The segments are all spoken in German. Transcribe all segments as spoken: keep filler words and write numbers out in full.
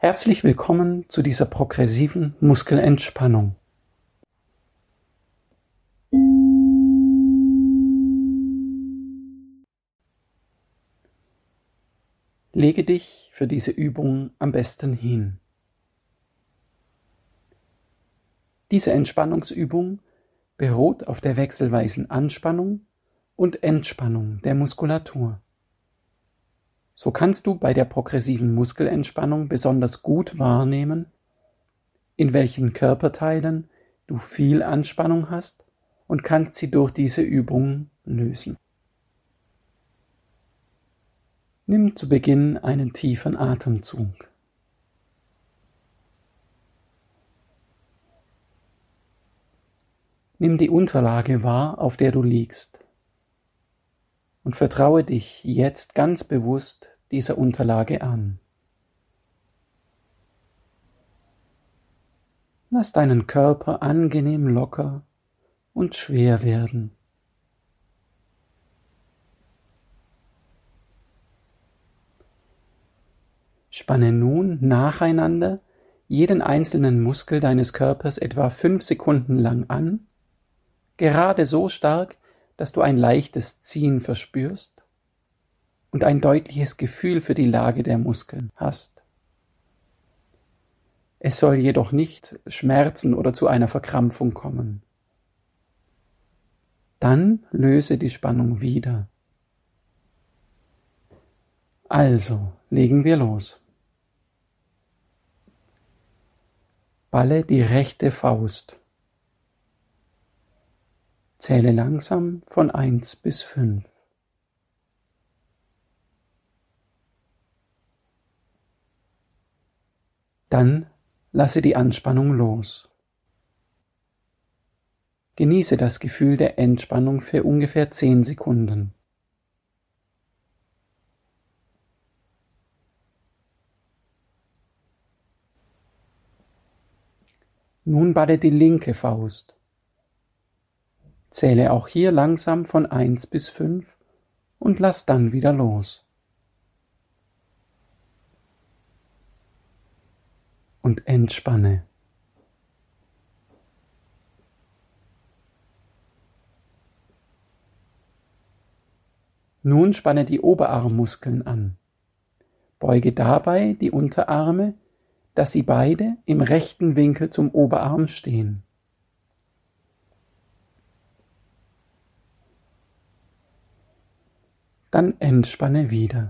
Herzlich willkommen zu dieser progressiven Muskelentspannung. Lege dich für diese Übung am besten hin. Diese Entspannungsübung beruht auf der wechselweisen Anspannung und Entspannung der Muskulatur. So kannst du bei der progressiven Muskelentspannung besonders gut wahrnehmen, in welchen Körperteilen du viel Anspannung hast und kannst sie durch diese Übung lösen. Nimm zu Beginn einen tiefen Atemzug. Nimm die Unterlage wahr, auf der du liegst, und vertraue dich jetzt ganz bewusst dieser Unterlage an. Lass deinen Körper angenehm locker und schwer werden. Spanne nun nacheinander jeden einzelnen Muskel deines Körpers etwa fünf Sekunden lang an, gerade so stark, dass du ein leichtes Ziehen verspürst und ein deutliches Gefühl für die Lage der Muskeln hast. Es soll jedoch nicht schmerzen oder zu einer Verkrampfung kommen. Dann löse die Spannung wieder. Also, legen wir los. Balle die rechte Faust. Zähle langsam von eins bis fünf. Dann lasse die Anspannung los. Genieße das Gefühl der Entspannung für ungefähr zehn Sekunden. Nun balle die linke Faust. Zähle auch hier langsam von eins bis fünf und lass dann wieder los. Und entspanne. Nun spanne die Oberarmmuskeln an. Beuge dabei die Unterarme, dass sie beide im rechten Winkel zum Oberarm stehen. Dann entspanne wieder.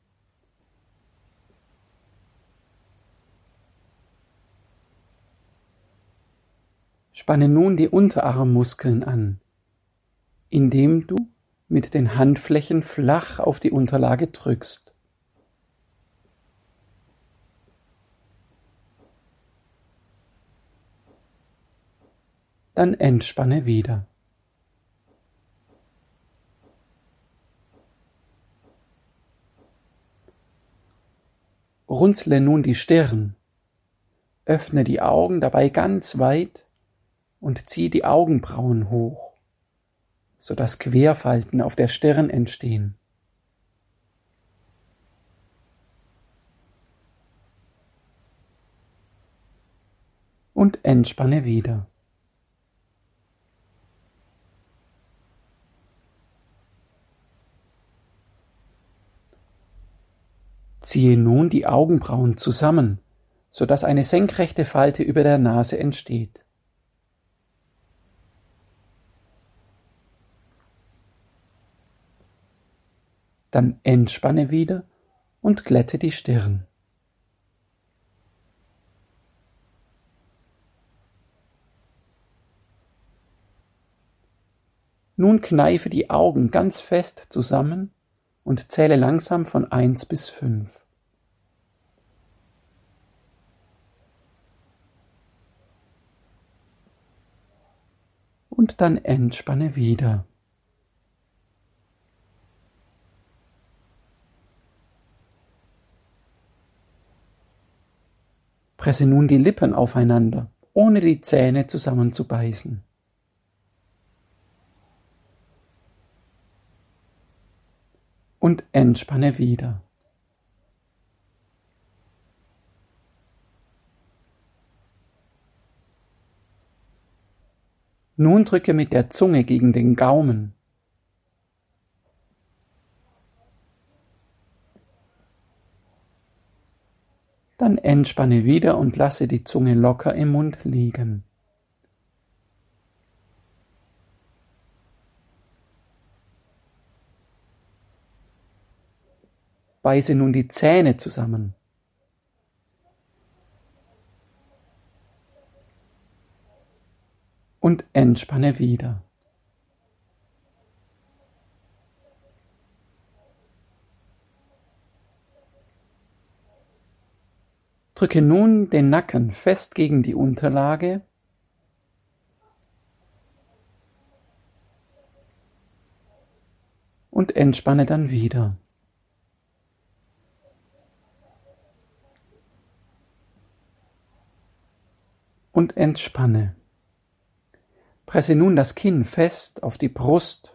Spanne nun die Unterarmmuskeln an, indem du mit den Handflächen flach auf die Unterlage drückst. Dann entspanne wieder. Runzle nun die Stirn, öffne die Augen dabei ganz weit und zieh die Augenbrauen hoch, sodass Querfalten auf der Stirn entstehen. Und entspanne wieder. Ziehe nun die Augenbrauen zusammen, sodass eine senkrechte Falte über der Nase entsteht. Dann entspanne wieder und glätte die Stirn. Nun kneife die Augen ganz fest zusammen und zähle langsam von eins bis fünf. Und dann entspanne wieder. Presse nun die Lippen aufeinander, ohne die Zähne zusammenzubeißen. Und entspanne wieder. Nun drücke mit der Zunge gegen den Gaumen. Dann entspanne wieder und lasse die Zunge locker im Mund liegen. Beiße nun die Zähne zusammen. Und entspanne wieder. Drücke nun den Nacken fest gegen die Unterlage und entspanne dann wieder. Und entspanne. Presse nun das Kinn fest auf die Brust.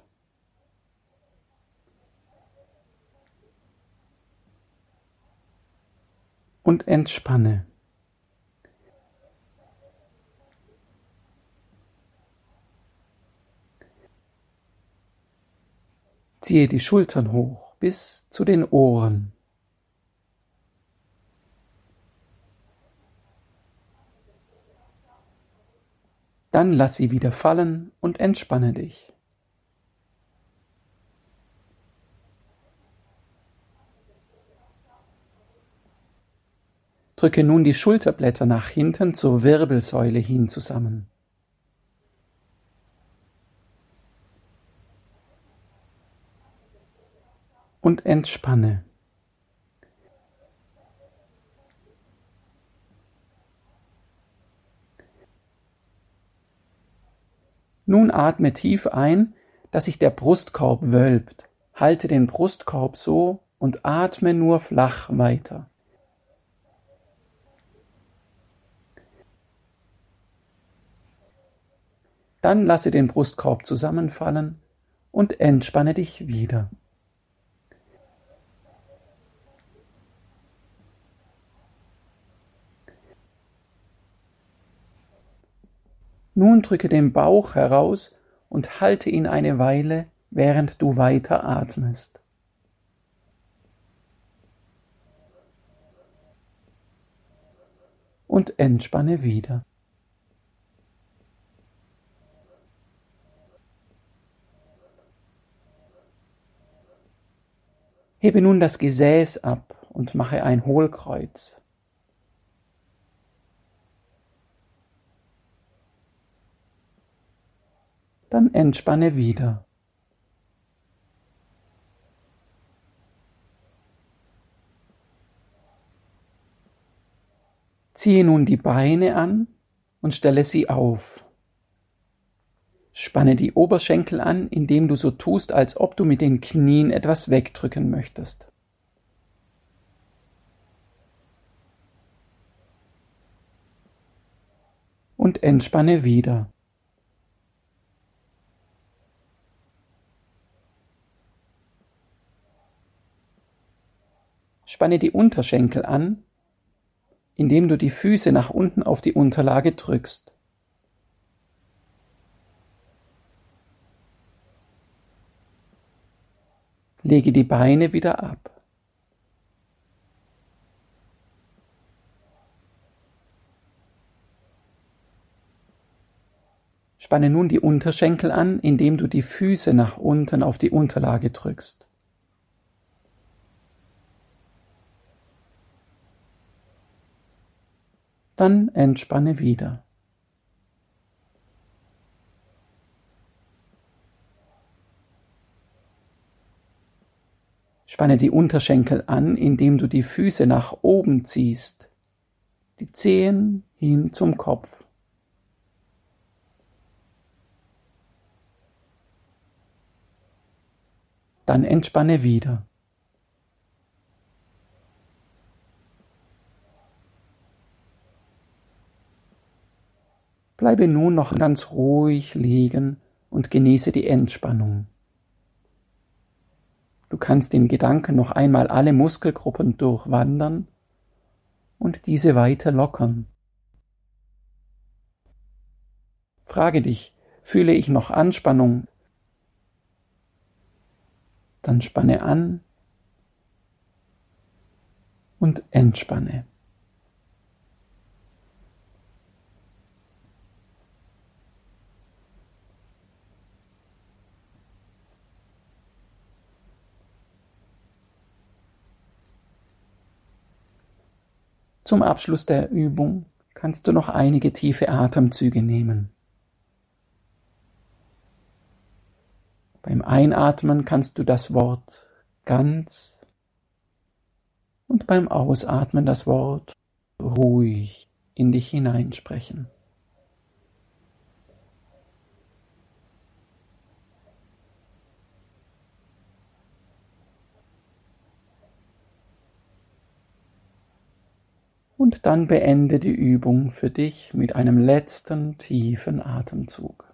Und entspanne. Ziehe die Schultern hoch bis zu den Ohren. Dann lass sie wieder fallen und entspanne dich. Drücke nun die Schulterblätter nach hinten zur Wirbelsäule hin zusammen. Und entspanne. Nun atme tief ein, dass sich der Brustkorb wölbt. Halte den Brustkorb so und atme nur flach weiter. Dann lasse den Brustkorb zusammenfallen und entspanne dich wieder. Nun drücke den Bauch heraus und halte ihn eine Weile, während du weiter atmest. Und entspanne wieder. Hebe nun das Gesäß ab und mache ein Hohlkreuz. Dann entspanne wieder. Ziehe nun die Beine an und stelle sie auf. Spanne die Oberschenkel an, indem du so tust, als ob du mit den Knien etwas wegdrücken möchtest. Und entspanne wieder. Spanne die Unterschenkel an, indem du die Füße nach unten auf die Unterlage drückst. Lege die Beine wieder ab. Spanne nun die Unterschenkel an, indem du die Füße nach unten auf die Unterlage drückst. Dann entspanne wieder. Spanne die Unterschenkel an, indem du die Füße nach oben ziehst, die Zehen hin zum Kopf. Dann entspanne wieder. Bleibe nun noch ganz ruhig liegen und genieße die Entspannung. Du kannst in Gedanken noch einmal alle Muskelgruppen durchwandern und diese weiter lockern. Frage dich, Fühle ich noch Anspannung, dann spanne an und entspanne. Zum Abschluss der Übung kannst du noch einige tiefe Atemzüge nehmen. Beim Einatmen kannst du das Wort ganz und beim Ausatmen das Wort ruhig in dich hineinsprechen. Und dann beende die Übung für dich mit einem letzten tiefen Atemzug.